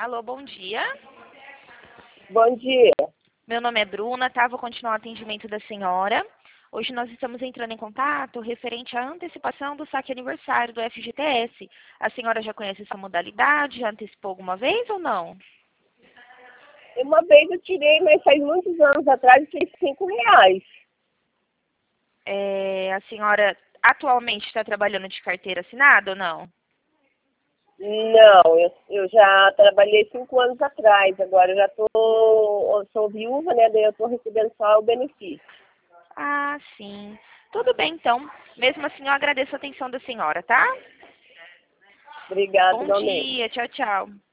Alô, bom dia. Bom dia. Meu nome é Bruna, tá? Vou continuar o atendimento da senhora. Hoje nós estamos entrando em contato referente à antecipação do saque aniversário do FGTS. A senhora já conhece essa modalidade? Já antecipou alguma vez ou não? Uma vez eu tirei, mas faz muitos anos atrás, tirei R$ 5. A senhora atualmente está trabalhando de carteira assinada ou não? Não, eu já trabalhei 5 anos atrás, agora eu sou viúva, né? Daí eu estou recebendo só o benefício. Ah, sim. Tudo bem, então. Mesmo assim, eu agradeço a atenção da senhora, tá? Obrigada, Bom igualmente. dia. Tchau, tchau.